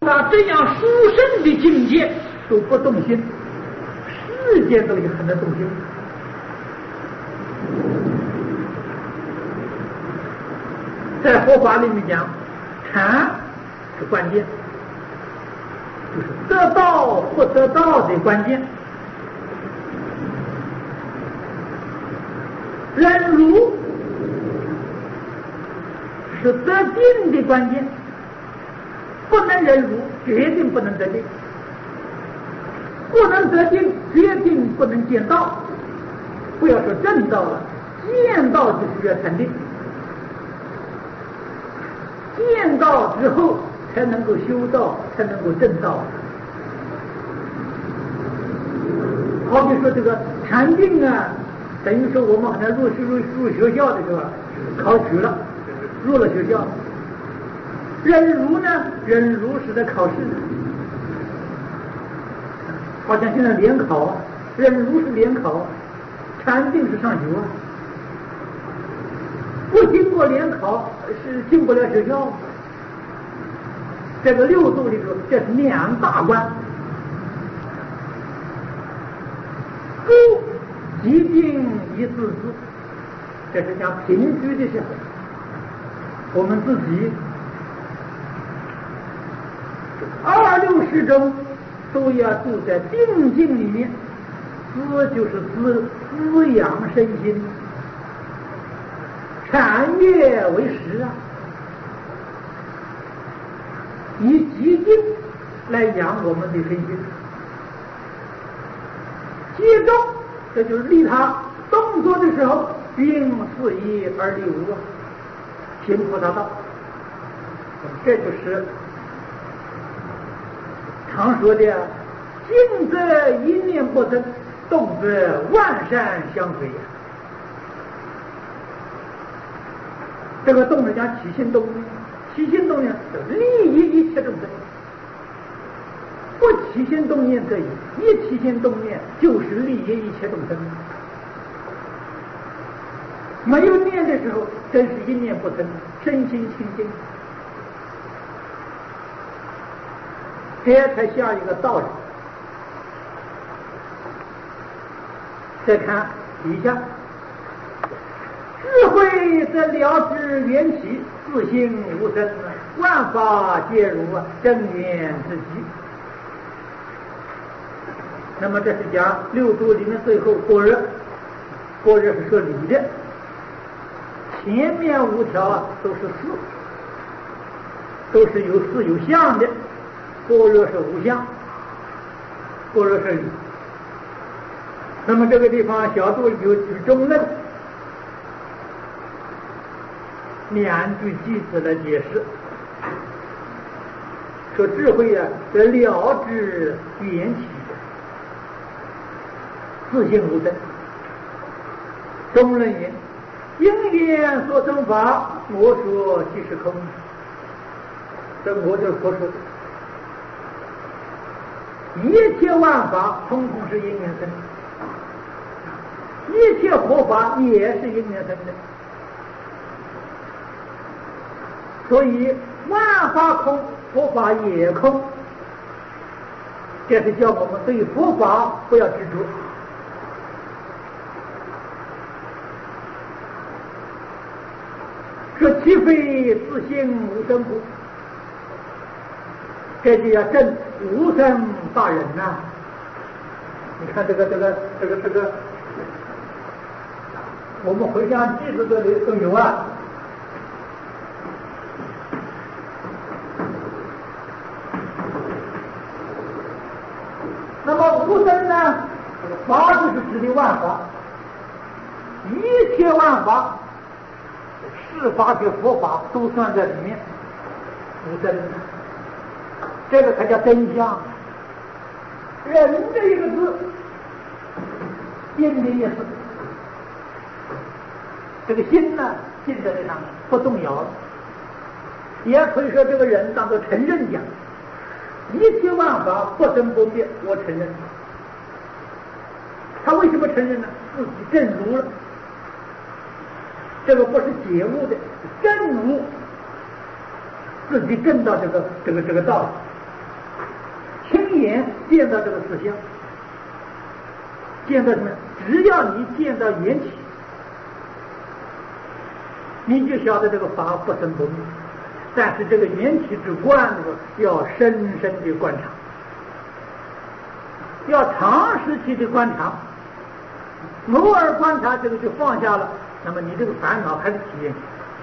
那这样殊胜的境界都不动心，世间都有可能动心。在佛法里面讲，禅是关键，就是得到不得到的关键。忍辱是得定的关键，不能忍辱，决定不能得定；不能得定，决定不能见道。不要说正道了，见道就是要禅定。见道之后才能够修道，才能够正道。好比说这个禅定啊，等于说我们好像入学校的是吧？考取了，入了学校。忍辱呢？忍辱是在考试，好像现在联考，忍辱是联考，禅定是上学啊。不经过联考是进不了学校。这个六度里头，这是两大关。故即定一自知，这是讲平居的时候，我们自己26时中都要住在定境里面，滋就是滋养身心，禅悦为食啊，以极静来养我们的身心。接中，这就是利他动作的时候，应四一而立无啊，行菩萨道。这就是常说的静则一念不增，动则万善相随呀。这个动是讲起心动念，起心动念利益一切众生。不起心动念可以，一起心动念就是利益一切众生。没有念的时候，真是一念不增，身心清净。这才下一个道理。再看底下，智慧则了知缘起，自性无生，万法皆如真缘之极。那么这是讲六度里面最后般若，般若是说理的，前面5条都是事，都是有事有相的。般若是无相，般若是理。那么这个地方小度有举中论2句句子来解释，说智慧啊，得了知缘起，自性无生。中论云：因缘所生法，我说即是空。这我就是佛说的。一切万法通通是因缘生的，一切佛法也是因缘生的。所以万法空，佛法也空。这是叫我们对佛法不要执着。说其非自性无生故，这就要证无生大人呐。你看这个，我们回向记子这里都有啊。那么无生呢，法就是指的万法，一切万法，世法和佛法都算在里面，无生。这个才叫真相。人这一个字，心的意思。这个心呢，心在这上面不动摇。也可以说这个人当作承认讲，一切万法不生不灭，我承认。他为什么承认呢？自己证悟了。这个不是解悟的，证悟，自己证到这个道理。 亲眼见到这个实相，见到什么？只要你见到缘起，你就晓得这个法不生不灭。但是这个缘起之观要深深的观察，要长时期的观察。偶尔观察这个就放下了，那么你这个烦恼还是体现。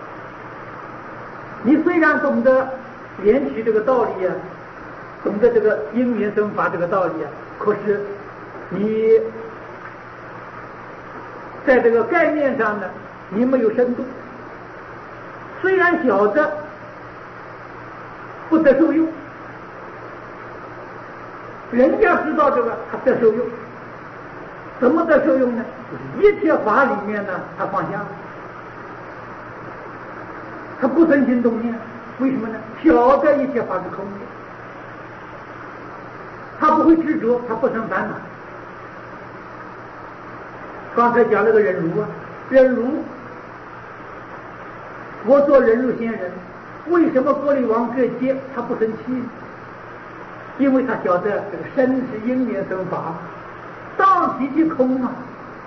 你虽然懂得缘起这个道理啊，懂得这个因缘生法这个道理啊，可是你在这个概念上呢，你没有深度。虽然晓得不得受用，人家知道这个他得受用，怎么得受用呢？一切法里面呢，他放下，他不生心动念。为什么呢？晓得一切法是空的，他不会执着，他不生烦恼。刚才讲了个忍辱啊，忍辱，我做忍辱仙人，为什么玻璃王这些他不生气？因为他晓得这个身是因缘生法，当体即空啊。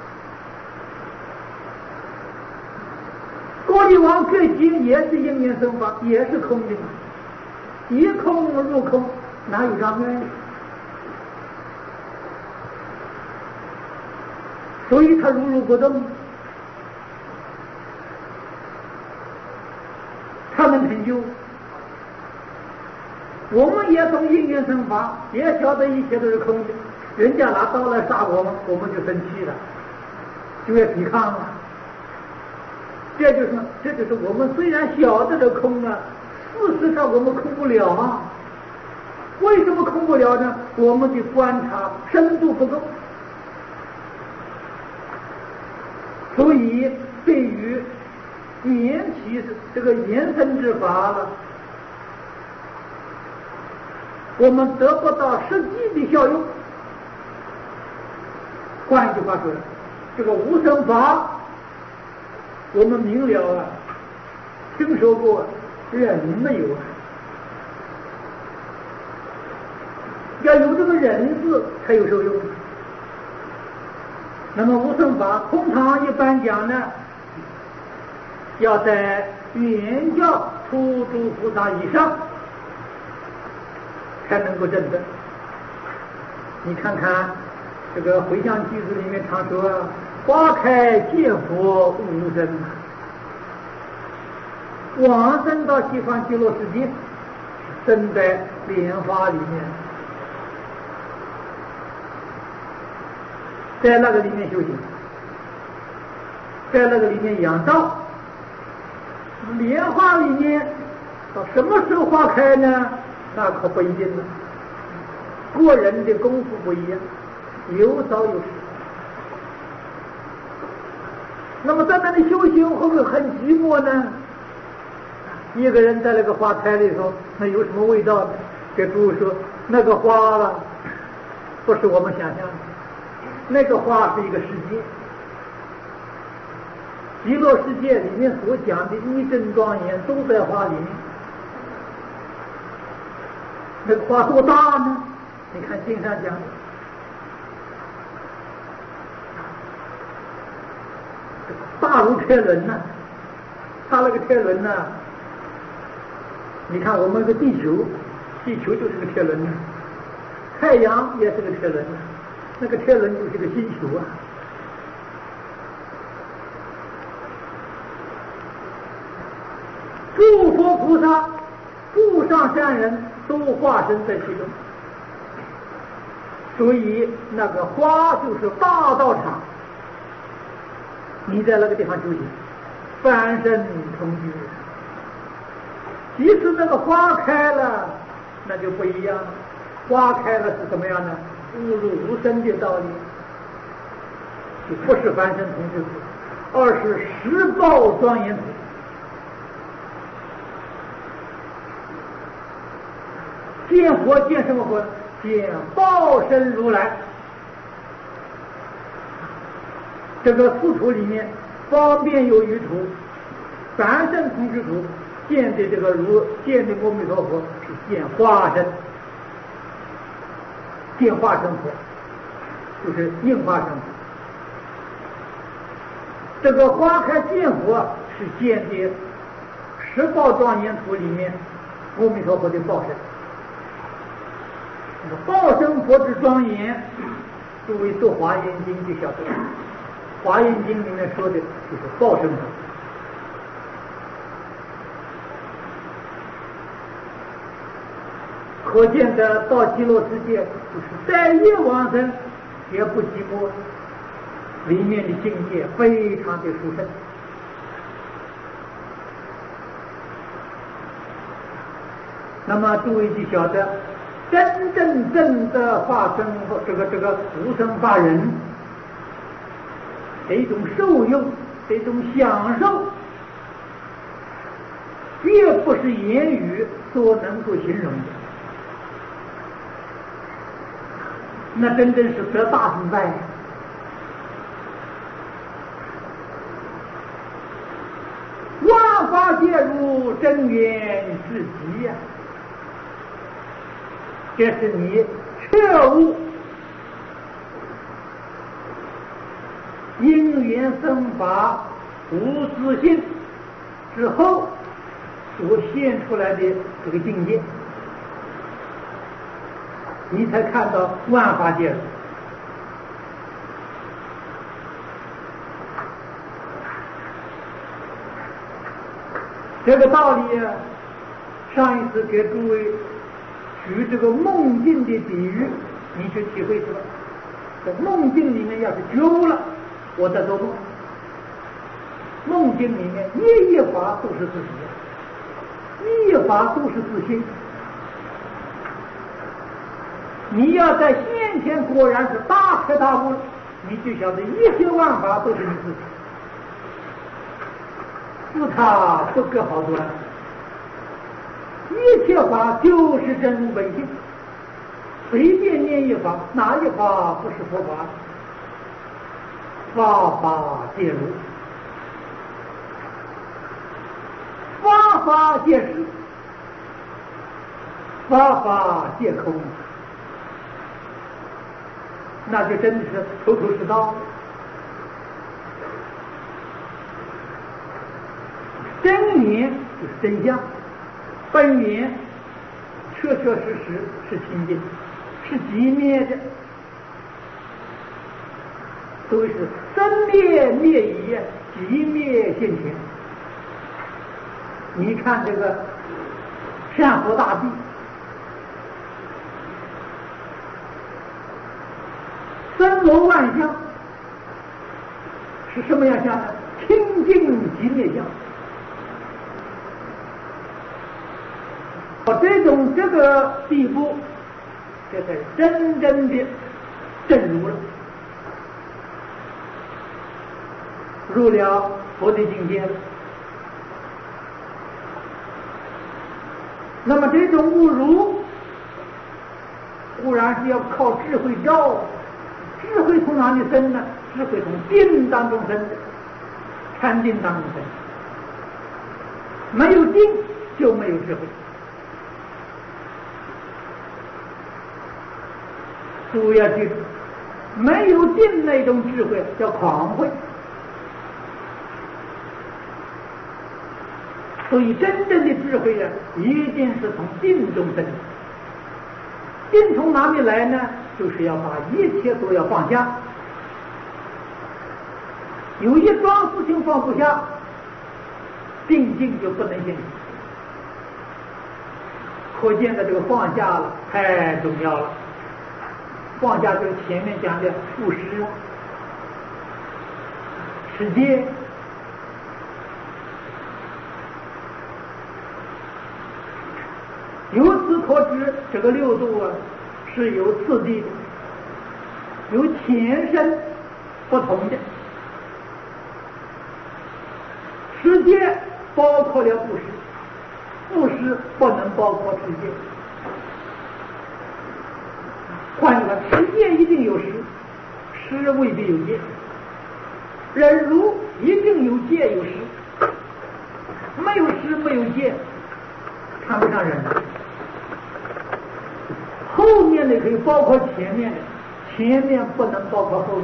玻璃王这些也是因缘生法，也是空的嘛，一空入空，哪有障碍？所以他如如不动，他能成就。我们也懂因缘生法，也晓得一切都是空的，人家拿刀来杀我们，我们就生气了，就要抵抗了。这就是我们虽然晓得这空啊，事实上我们空不了啊。为什么空不了呢？我们的观察深度不够。所以对于缘起这个延伸之法了，我们得不到实际的效用。换一句话说，这个无生法我们明了啊，听说过，人没有啊。要有这个人字才有受用。那么无生法通常一般讲呢，要在原教初住菩萨以上才能够证得。你看看这个回向句子里面常说花开见佛无生，往生到西方极乐世界，生在莲花里面，在那个里面修行，在那个里面养道。莲花里面到什么时候花开呢？那可不一定了，个人的功夫不一样，有早有迟。那么在那里修行会不会很寂寞呢？一个人在那个花台里头，那有什么味道呢？给诸位说，那个花了不是我们想象的，那个花是一个世界。极乐世界里面所讲的一真庄严都在花里面。那个花多大呢？你看经上讲，大如天轮呐，它那个天轮呐，你看我们个地球就是个天轮呐，太阳也是个天轮呐，那个天轮就是个星球啊。诸佛菩萨、诸上善人都化身在其中，所以那个花就是大道场。你在那个地方修行，翻身同居。即使那个花开了，那就不一样了。花开了是什么样呢？误入无生的道理，就不是翻身同居土，而是实报庄严土。见佛见什么佛？见报身如来。这个四土里面，方便有余土、凡圣同居土，见的这个见的阿弥陀佛是见化身。 见化生佛，就是应化生佛。这个花开见佛是见的十报庄严图里面阿弥陀佛的报身。报身佛之庄严，诸位读华严经就晓得，华严经里面说的就是报身佛。可见的到极乐世界，就是在业往生也不寂寞，里面的境界非常的殊胜。那么诸位就晓得，真正的化身这个无生法人，这种受用，这种享受，绝不是言语所能够形容的。那真正是得大自在，万法皆如真言至极呀！这是你彻悟因缘生法无自性之后所现出来的这个境界。你才看到万法界。这个道理啊，上一次给诸位举这个梦境的比喻，你去体会去了。在梦境里面要是觉悟了，我在做梦。梦境里面一法都是自己，一法都是自性。你要在先前果然是大彻大悟，你就晓得一切万法都是你自己，自他不可好端，一切法就是真如本性。随便念一法，哪一法不是佛法？法法皆如，法法皆是，法法皆空。那就真的是头头是道。真言就是真相，本源确确实实是清净，是寂灭的。所以是生灭灭已，寂灭现前。你看这个山河大地，森罗万象是什么样相呢？清净寂灭相。到这个地步，这才真正的证入了，入了佛的境界了。那么这种悟入，固然是要靠智慧照。智慧从哪里生呢？智慧从定当中生的，禅定当中生。没有定就没有智慧。诸位要记住，没有定那种智慧叫狂慧。所以真正的智慧啊，一定是从定中生的。定从哪里来呢？就是要把一切都要放下，有一桩事情放不下，定境就不能现。可见的这个放下了太重要了。放下就是前面讲的布施、持戒。由此可知，这个六度啊是有次第的，有前身不同的。持戒包括了布施，布施不能包括持戒。换句话，持戒一定有施，施未必有戒；忍辱一定有戒有施，没有施没有戒，谈不上忍。 后面的可以包括前面的，前面不能包括后面。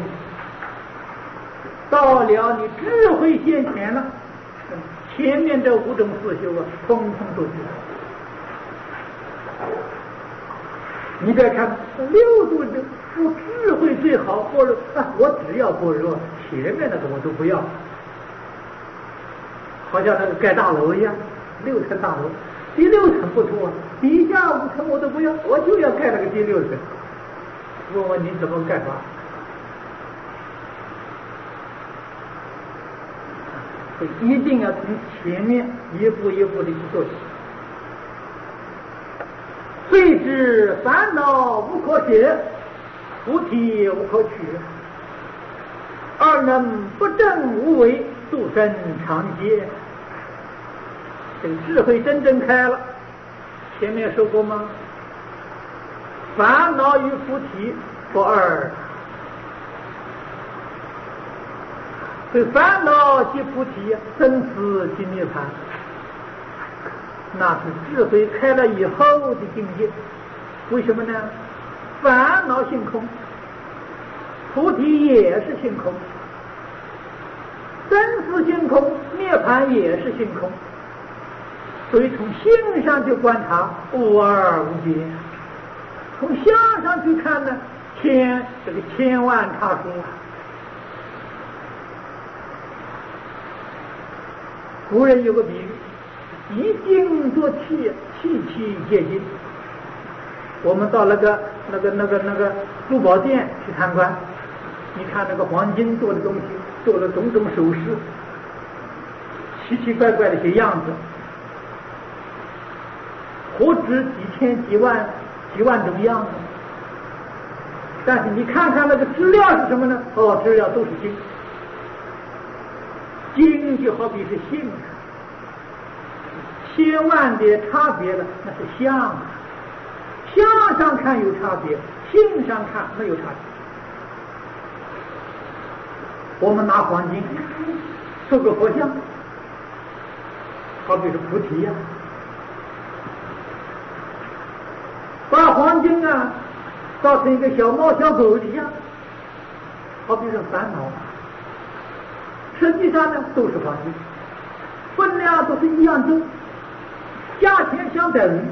到了你智慧现前了，前面这5种四修啊，通通都去了。你再看6度的说智慧最好，般若我只要般若，前面那个我都不要。好像那个盖大楼一样，6层大楼，第6层不错啊，底下5层我都不要，我就要盖那个第6层。问问你怎么盖法？一定要从前面一步一步的去做起。虽知烦恼无可解，菩提无可取，而能不正无为，度生常劫。这个智慧真正开了，前面说过吗？烦恼与菩提不二。所以烦恼即菩提，生死即涅槃，那是智慧开了以后的境界。为什么呢？烦恼性空，菩提也是性空，生死性空，涅槃也是性空。所以从性上去观察，无二无别；从相上去看呢，这个千万差殊啊。古人有个比喻，以精作气，气气皆精。我们到那个珠宝店去参观，你看那个黄金做的东西，做了种种首饰，奇奇怪怪的些样子，何止几千几万种样子。但是你看看那个质料是什么呢？质料都是金。金就好比是性，千万的差别了，那是相。相上看有差别，性上看没有差别。我们拿黄金做个佛像，好比是菩提呀，把黄金啊造成一个小猫小狗的样，好比是烦恼。实际上呢，都是黄金，分量都是一样重，价钱相等于，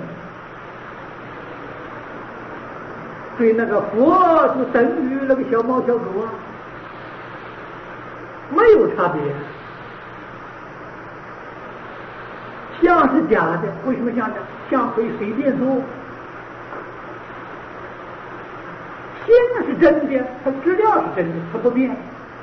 所以那个佛就等于那个小猫小狗啊，没有差别。像是假的，为什么像呢？像可以随便做，心是真的，它质量是真的，它不变。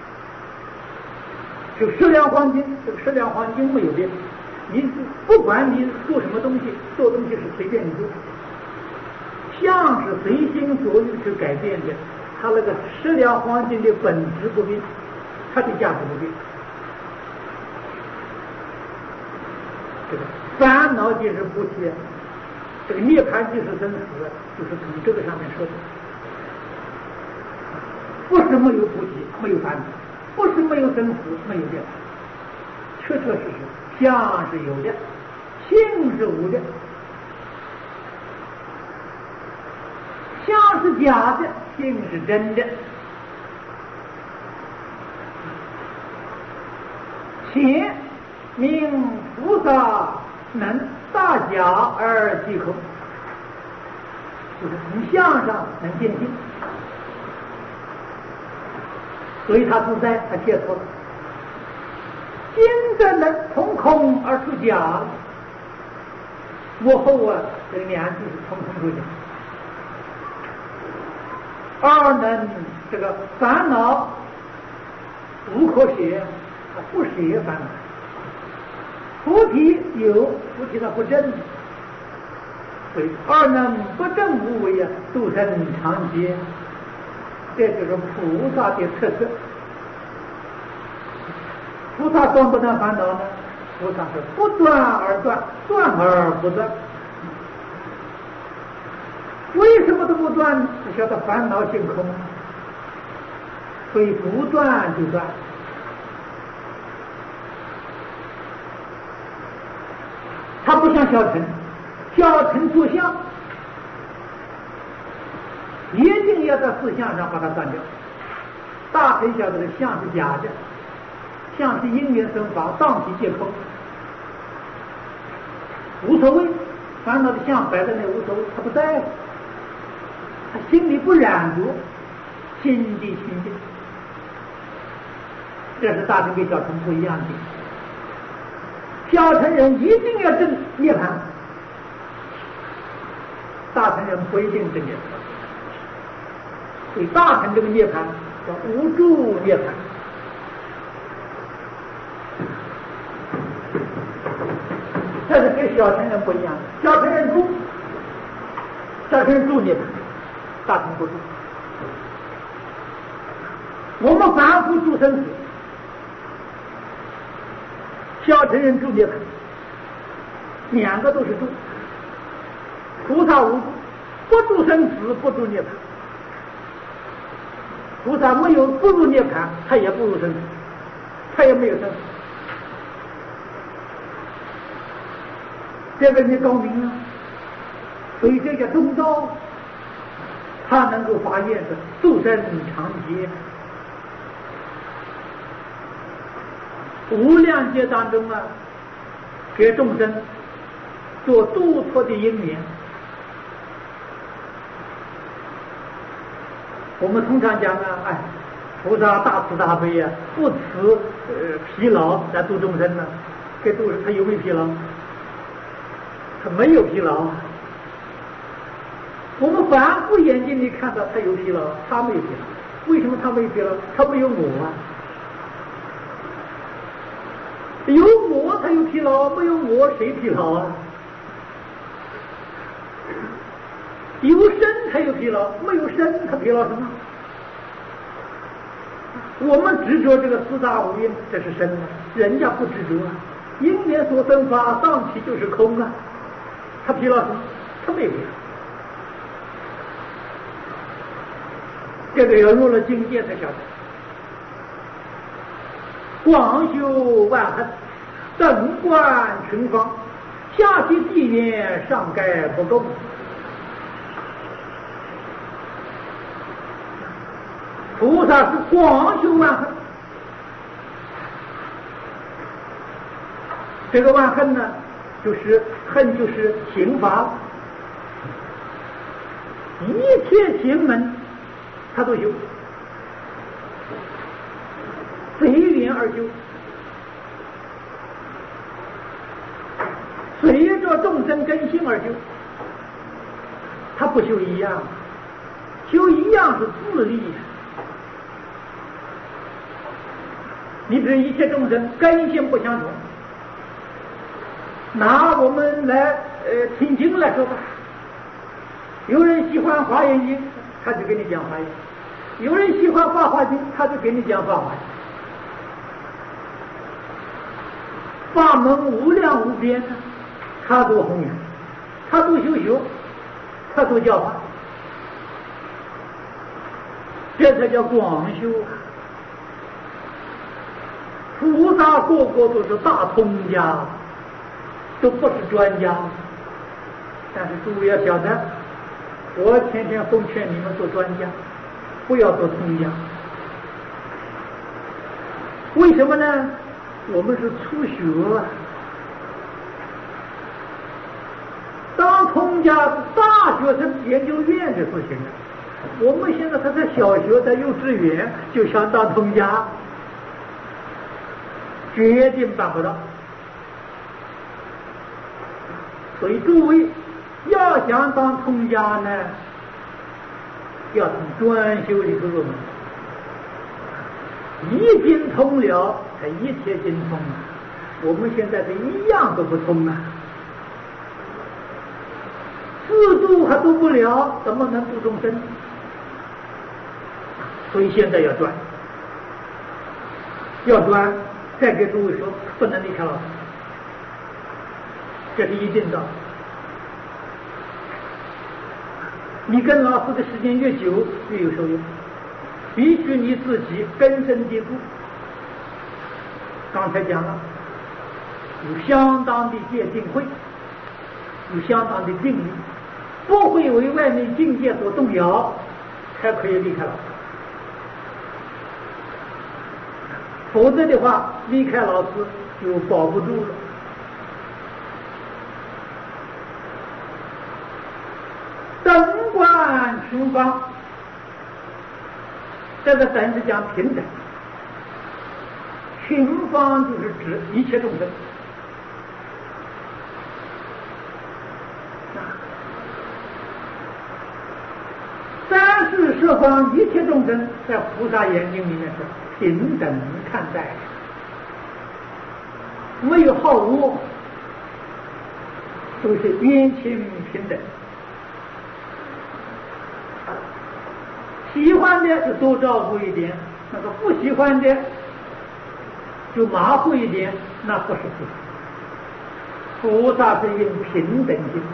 就10两黄金，这个10两黄金没有变。你不管你做什么东西，做东西是随便你做，像是随心所欲去改变的，它那个10两黄金的本质不变，它的价值不变。这个烦恼就是菩提，这个涅槃就是生死，就是从这个上面说的。不是没有菩提，没有烦恼。不是没有生死，没有涅槃，确确实实，相是有的，性是无的，相是假的，性是真的。且名菩萨能大假而即空，就是从相上能见性。所以他自在，他解脱了。真正能从空而出假，幕后啊，这个2句是从空出假。二能这个烦恼无可舍，他不舍烦恼。菩提有，菩提它不正，所以二能不正无为啊，度生常劫。这就是菩萨的特色。菩萨断不断烦恼呢？菩萨是不断而断，断而不断。为什么都不断呢？你晓得烦恼性空，所以不断就断。他不像小乘，小乘做相， 一定要在思想上把它断掉。大臣晓得的相是假的，相是因缘生法，当体皆空，无所谓。烦恼的相摆在那无所谓，他不在乎，他心里不染着，心地清净。这是大臣跟小臣不一样的。小臣人一定要证涅槃，大臣人不一定证涅槃。所以大臣这个涅槃叫无住涅槃。这是跟小乘人不一样，小乘人住，小乘人住涅槃，大乘不住。我们凡夫住生死，小乘人住涅槃，两个都是住。菩萨无住，不住生死，不住涅槃。菩萨没有不入涅槃，他也不入生死，他也没有生死。这个人高明了，所以这叫中道，他能够发现的度生长劫，无量劫当中啊，给众生做度脱的因缘。我们通常讲啊，哎，菩萨大慈大悲啊，不辞疲劳来度众生呢。给度他有没有疲劳？他没有疲劳。我们凡夫眼睛里看到他有疲劳，他没有疲劳。为什么他没有疲劳？他没有我啊。有我他有疲劳，没有我谁疲劳啊？有身才有疲劳，没有身他疲劳什么？我们执着这个四大五蕴，这是身啊，人家不执着啊。因缘所生法，当体就是空啊，他疲劳什么？他没有疲劳。这个要入了境界才晓得。广修万恒，等观群芳，下济地缘，上盖不够。菩萨是广修万恒，这个万恒呢，就是恨就是刑罚，一切行门他都修，随缘而修，随着众生根性而修，他不修一样，修一样是自利。你比如一切众生根性不相同，拿我们来听经来说吧，有人喜欢华严经，他就给你讲华严；有人喜欢法华经，他就给你讲法华。法门无量无边，他都弘扬，他都修学，他都教化，这才叫广修啊！菩萨个个都是大通家，都不是专家。但是诸位要晓得，我天天奉劝你们做专家，不要做通家。为什么呢？我们是初学啊。当通家是大学生研究院的事情啊。我们现在他在小学，在幼稚园就想当通家。决定办不到，所以诸位要想当通家呢，要从专修里头入门，一经通了才一切经通啊！我们现在是一样都不通啊，自度还度不了，怎么能度众生？所以现在要专，要专。再给诸位说，不能离开老师，这是一定的。你跟老师的时间越久，越有受用。必须你自己根深蒂固。刚才讲了，有相当的戒定慧，有相当的定力，不会为外面境界所动摇， 才可以离开老师，否则的话，离开老师就保不住了。等观群方，这个等是讲平等，群方就是指一切众生。三世十方一切众生，在菩萨眼睛里面是平等看待，没有好恶，都是冤亲平等。喜欢的就多照顾一点，那个不喜欢的就马虎一点，那不是菩萨。菩萨是用平等心。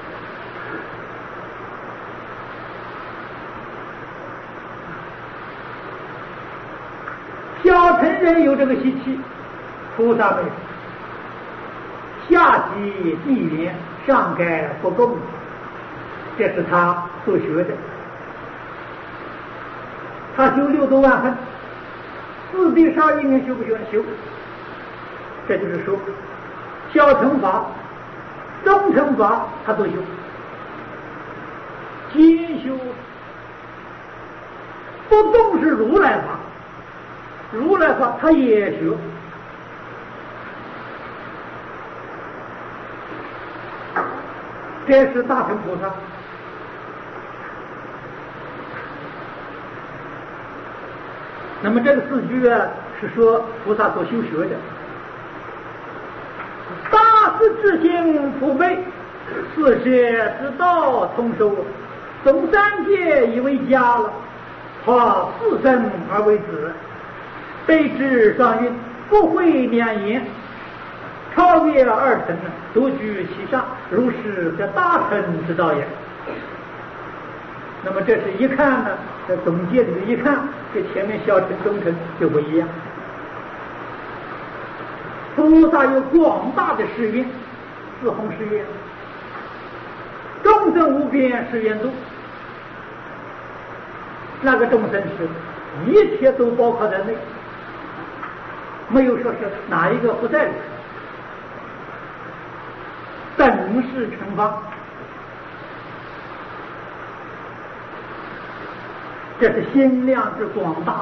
小乘人有这个习气，菩萨没有。下济地缘，上盖不共，这是他所学的。他修6多万分，4谛12因缘修不修？修。这就是说，小乘法、中乘法他都修，兼修。不重视如来法，如来法他也学。这是大乘菩萨。那么这个4句啊，是说菩萨所修学的。大师之心普备，4学之道通收，总3界以为家了，化4身而为子，备至上运，不会两言，超越2乘，独居其上，如是这大乘之道也。那么这是一看呢，在总结里面一看，跟前面小乘中乘就不一样。菩萨有广大的誓愿，4弘誓愿，众生无边誓愿度。那个众生是一切都包括在内，没有说是哪一个不在里。等是成方，这是心量之广大，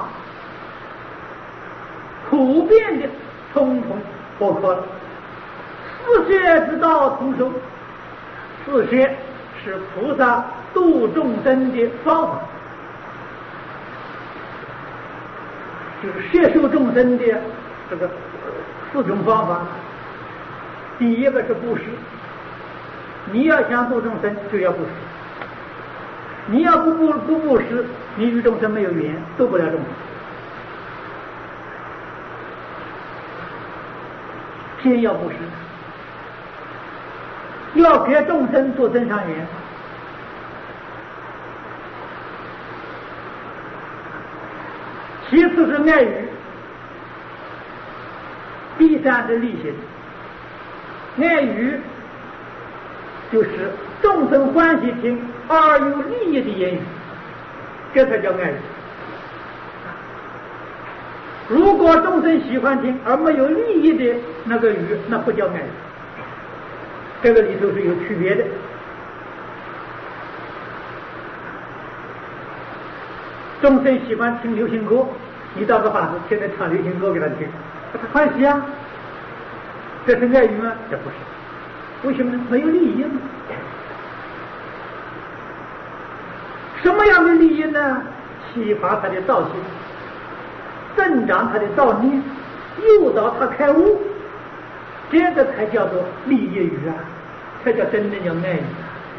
普遍的通通包括了。4学之道通收，4学是菩萨度众生的方法，就是摄受众生的这个4种方法。第一个是布施，你要想度众生就要布施，你要不布施，你与众生没有缘，度不了众生。先要布施，要给众生做增上缘。其次是爱语，第3是利行。爱语就是众生欢喜听而有利益的言语，这才叫爱语。如果众生喜欢听而没有利益的那个语，那不叫爱语。这个里头是有区别的。众生喜欢听流行歌，你到个法子现在唱流行歌给他听，他欢喜啊，这是爱语吗？这不是。为什么呢？没有利益呢。什么样的利益呢？启发他的道心，增长他的道念，诱导他开悟，这个才叫做利益语啊，才叫真正叫爱语。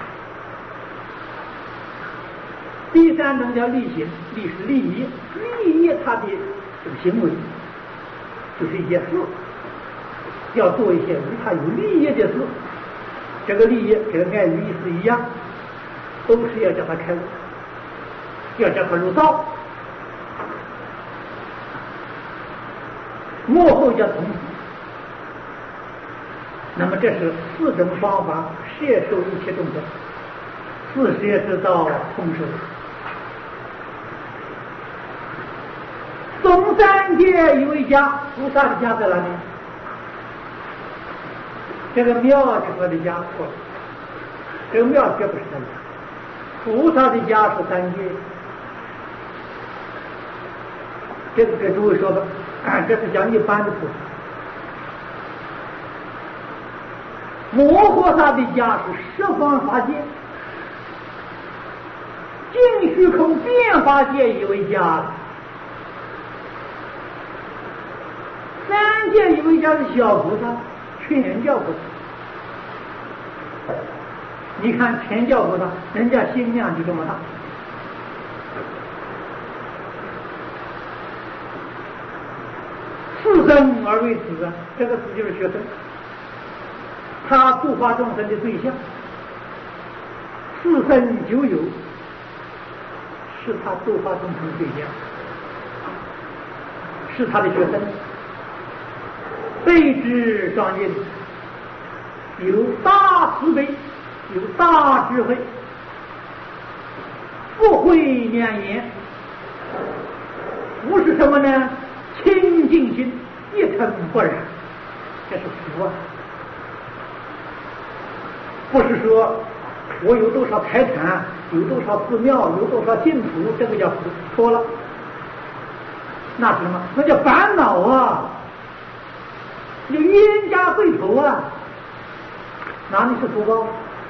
第3种叫利行，利是利益，利益他的这个行为，就是一些事，要做一些与他有利益的事。这个利益跟爱语意思一样，都是要叫他开悟，要叫他入道，幕后叫同。那么这是4种方法摄受一切众生，4学之道通收。 总三界一位家，菩萨的家在哪里？这个庙是我的家，错了，这个庙绝不是他的家，菩萨的家是三界。这个给诸位说吧，这是讲一般的菩萨。摩诃萨的家是十方法界，净虚空变法界以为家，三界以为家是小菩萨，全教菩萨。你看全教菩萨，人家心量就这么大。自生而为子啊，这个子就是学生，他度化众生的对象，自生就有，是他度化众生的对象，是他的学生，备至庄严，有大慈悲，有大智慧，不会两言，不是什么呢？清净心，一尘不染，这是佛啊！不是说我有多少财产，有多少寺庙，有多少净土，这个叫佛了。那是什么？那叫烦恼啊！有冤家对头啊！哪里是福报？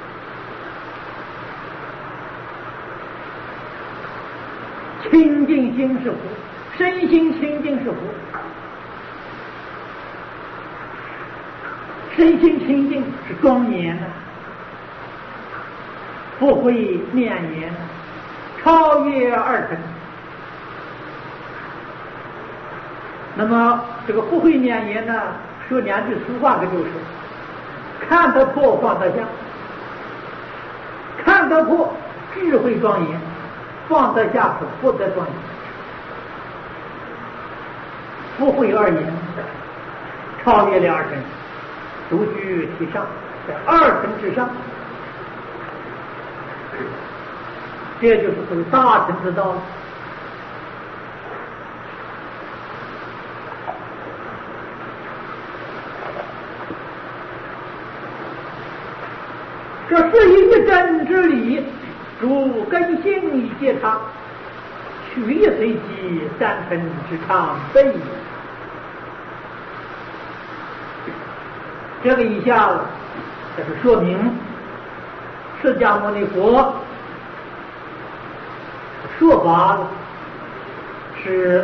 清净心是福。身心清净是福，身心清净是庄严的，不会念言，超越二乘。那么这个不会念言呢，说两句俗话，可就是看得破放得下，看得破智慧庄严，放得下是福德庄严。不会二言，超越了二乘，独居其上，在二乘之上，这就是属于大乘之道。这是一真之理，如根性以戒他，取一随机，三乘之常备也。这个以下，这是说明释迦牟尼佛说法是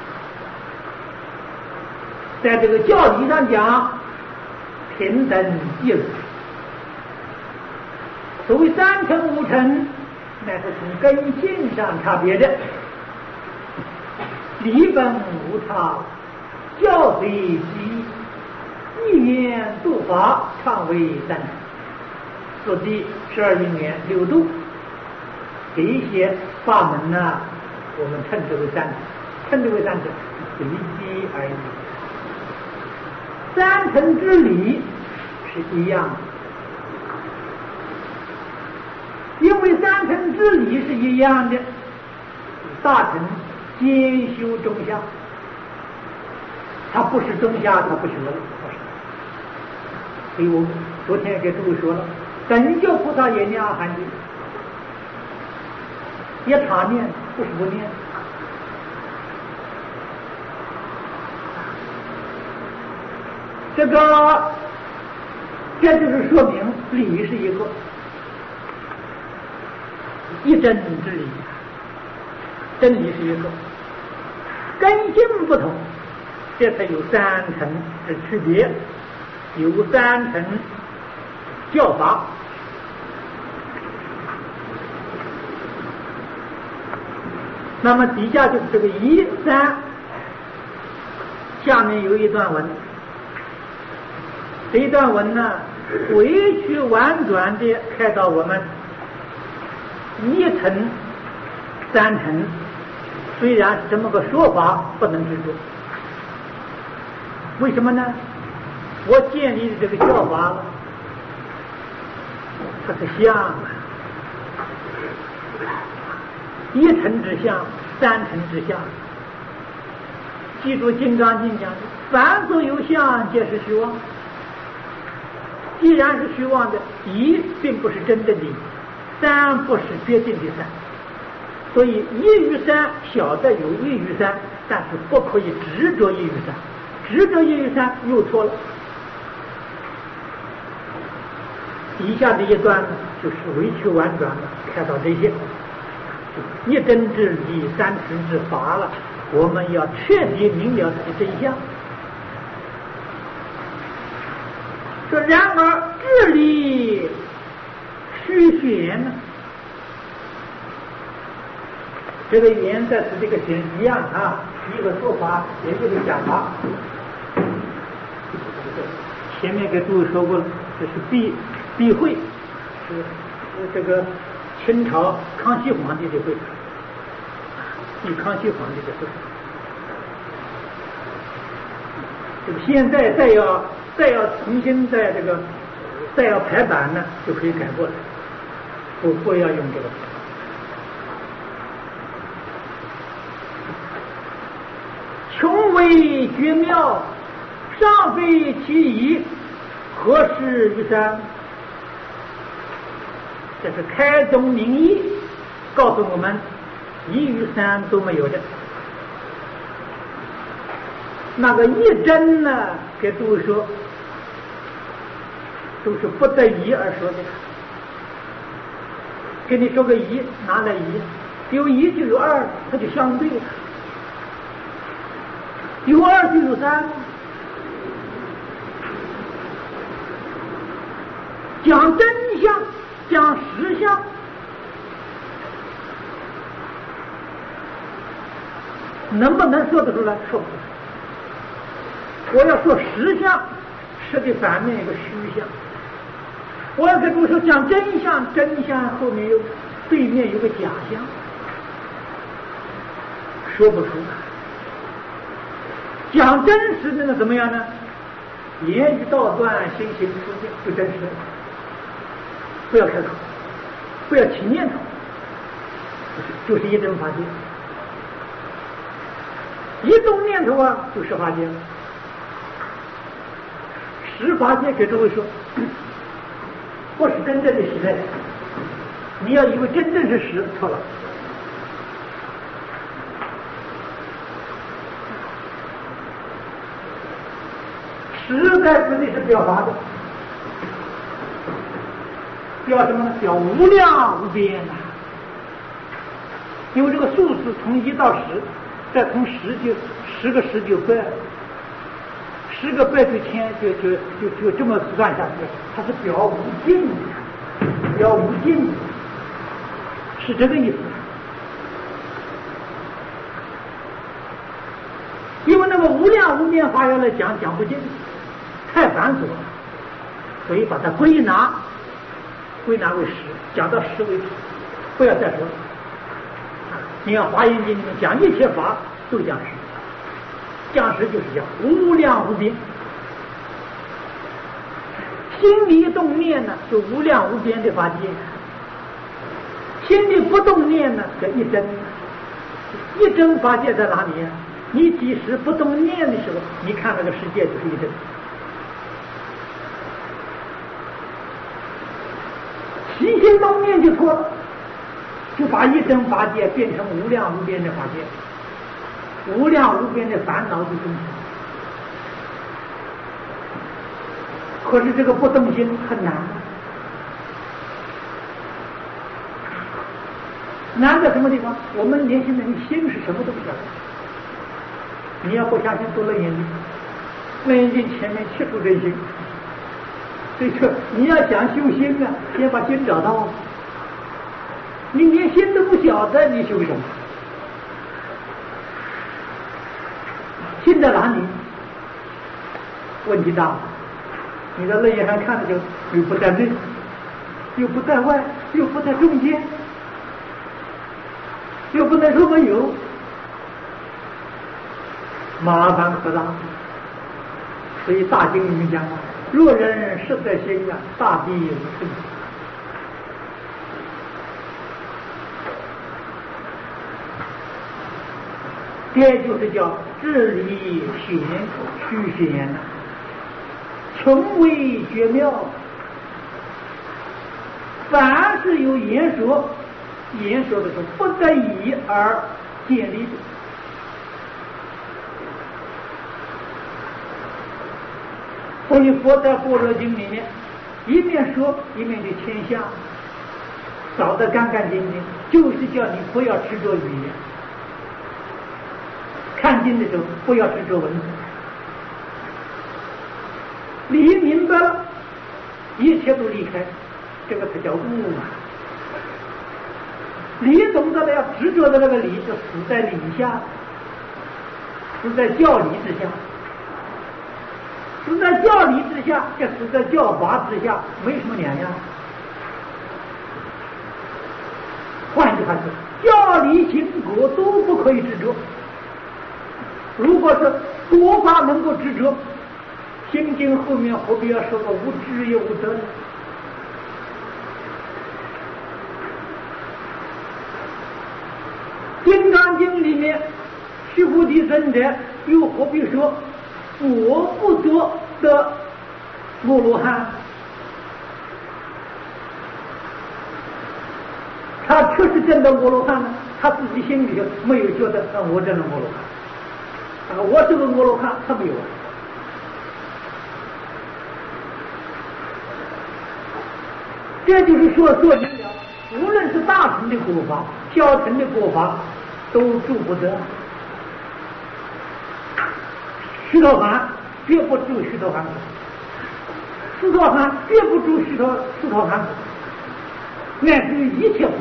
在这个教理上讲平等一律。所谓三乘五乘，乃是从根性上差别的，理本无差，教诲即一言度法，常为三乘。所记12因缘六度，这一些法门呢，我们称之为三乘，称之为三乘，随机而已。三乘之理是一样的。因为三乘之理是一样的，大乘兼修中下，他不是中下，他不学了，不是。所以我昨天给诸位说了，等觉菩萨也念阿含经，也常念，不是不念。这就是说明理是一个。一真之理，真理是一个，根性不同，这才有三乘之区别，有三乘教法。那么底下就是这个一三，下面有一段文，这一段文呢，委曲婉转地开导我们。一乘三乘，虽然这么个说法不能执着，为什么呢？我建立的这个教法，它是相，一乘之相，三乘之相。 记住《金刚经》讲的，凡所有相，皆是虚妄。既然是虚妄的，一并不是真正的一，三不是决定的三，所以一于三晓得有一于三，但是不可以执着一于三，执着一于三又错了。以下这一段呢，就是委曲婉转的开到这些，一真之理，三乘之法了。我们要彻底明了它的真相。说然而智理虚玄呢？这个言在此这个显一样啊，一个说法，也就是讲法。前面给诸位说过了，这是避讳，是这个清朝康熙皇帝的会，以康熙皇帝的会。这个现在再要重新再要排版呢，就可以改过来，不要用这个。穷为绝妙，上非其一，何事于三？这是开宗明义告诉我们，一与三都没有的。那个一真呢，给诸位说，都是不得已而说的。给你说个一，拿来一，有一就有二，它就相对了；有二就有三。讲真相，讲实相，能不能说得出来？说不出来。我要说实相，实的反面一个虚相。我要跟诸位说讲真相，真相后面对面有个假象，说不出来。讲真实的呢怎么样呢？言语道断，心行出境，就真实。不要开口，不要起念头，就是一真法界。一动念头啊，就十法界了。十法界给诸位说，不是真正的实在。你要以为真正是实，错了。实在指的是表法的，表什么呢？表无量无边呐。因为这个数字从1到10，再从10个10就100。10个100对1000就这么算下去，它是表无尽的，表无尽的，是这个意思。因为那么无量无边法要来讲不尽，太繁琐了，所以把它归纳为10，讲到10为止，不要再说了。你看《华严经》里面讲一切法都讲10。讲实就是讲无量无边，心里一动念呢，就无量无边的法界；心里不动念呢，叫一真。一真法界在哪里啊？你即使不动念的时候，你看那个世界就是一真。起心动念就错了，就把一真法界变成无量无边的法界。无量无边的烦恼就动起来，可是这个不动心很难，难在什么地方？我们年轻人心是什么都不晓得。你要不相信，读楞严经，楞严经前面7处真心。所以说，你要想修心啊，先把心找到。你连心都不晓得，你修什么？心在哪里？问题大了。你在楞严上看的就又不在内，又不在外，又不在中间，又不能说没有，麻烦可大。所以大经里面讲啊，若人实在心啊，大地无生。 这就是叫治理玄虚玄呐，穷微绝妙。凡是有言说，言说的是不得已而建立的。所以佛在《般若经》里面，一面说一面就谦下，扫得干干净净，就是叫你不要执着语言。看经的时候不要执着文字，理明白了，一切都离开，这个才叫悟嘛。理懂得了，要执着的那个理，就死在理下，死在教理之下，死在教理之下，跟死在教法之下没什么两样。换句话说，教理行果都不可以执着。如果是果法能够执着，心经后面何必要说个无知也无得呢？金刚经里面，须菩提尊者又何必说我不做的阿罗汉？他确实证得阿罗汉呢，他自己心里没有觉得我证得阿罗汉。我这个阿罗汉他没有，这就是说明了，无论是大乘的果法、小乘的果法，都住不得。须陀洹绝不住须陀洹，须陀洹绝不住须陀洹，乃至于一切菩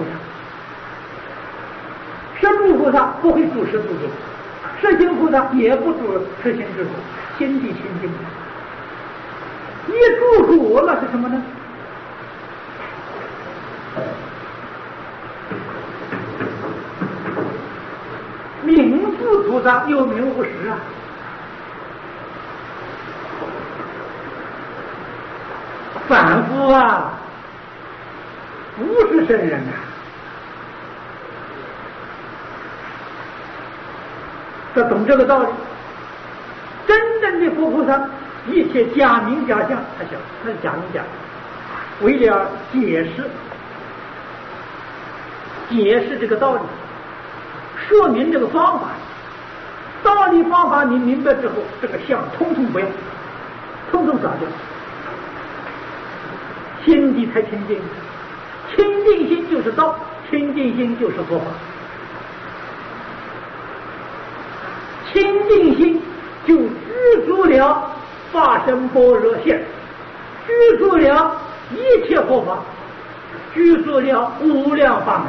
萨，十住菩萨不会住十住中。实行菩萨也不住实行之处，心地清净。一住住那是什么呢？名字菩萨有名无实啊！凡夫啊，不是圣人啊！要懂这个道理，真正的佛菩萨，一切假名假相，他讲那是假名假相，为了解释这个道理，说明这个方法，道理方法你明白之后，这个相通通不要，通通洒掉，心地才清净，清净心就是道，清净心就是佛法。清净心就居住了法身般若现，居住了一切佛法，居住了无量法门。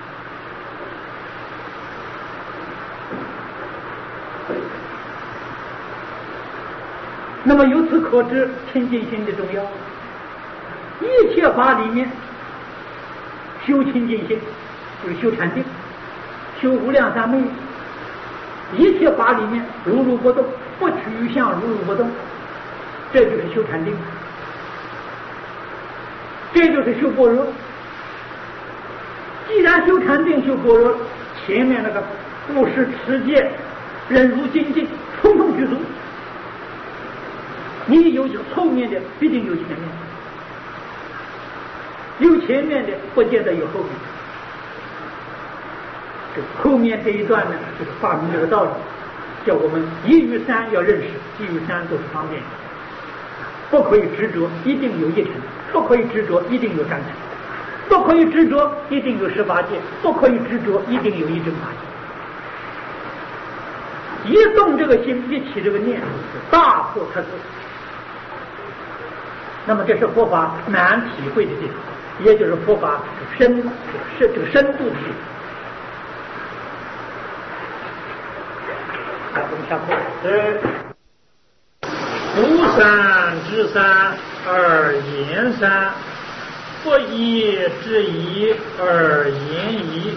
那么由此可知清净心的重要。一切法里面修清净心就是修禅定，修无量三昧。一切法里面如如不动，不取相如如不动，这就是修禅定，这就是修般若。既然修禅定修般若，前面那个布施持戒忍辱精进统统具足，你有后面的必定有前面，有前面的不见得有后面。这后面这一段呢，就是发明这个道理，叫我们一与三要认识，一与三都是方便，不可以执着一定有一尘，不可以执着一定有三尘，不可以执着一定有18界，不可以执着一定有一真法界。一动这个心，一起这个念，大破特色。那么这是佛法难体会的地方，也就是佛法这个深度的地方。来，我们下课。不三知三而言三，不一知一而言一。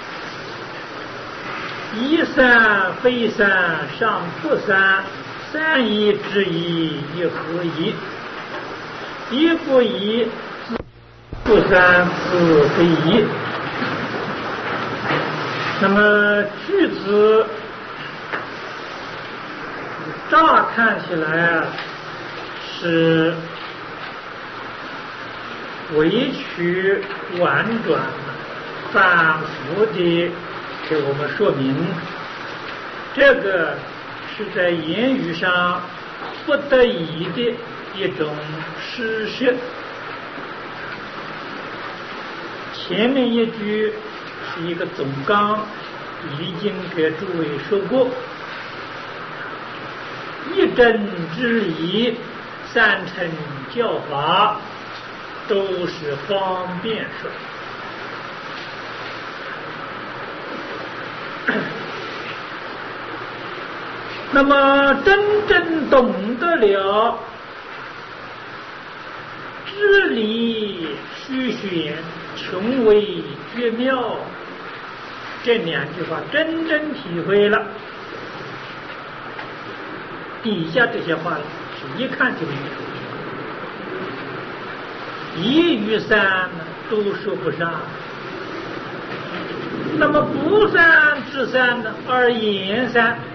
一三非三，尚不三，三一知一，一合一。一不一，不三，四非一。那么句子乍看起来啊，是委曲婉转、反复的给我们说明，这个是在言语上不得已的一种施舍。前面一句是一个总纲，已经给诸位说过，一真之理，三乘教法都是方便说。那么真正懂得了知理虚玄，穷微绝妙，这两句话真正体会了，底下这些话是一看就明楚，一语三都说不上。那么不善之三呢，而言三，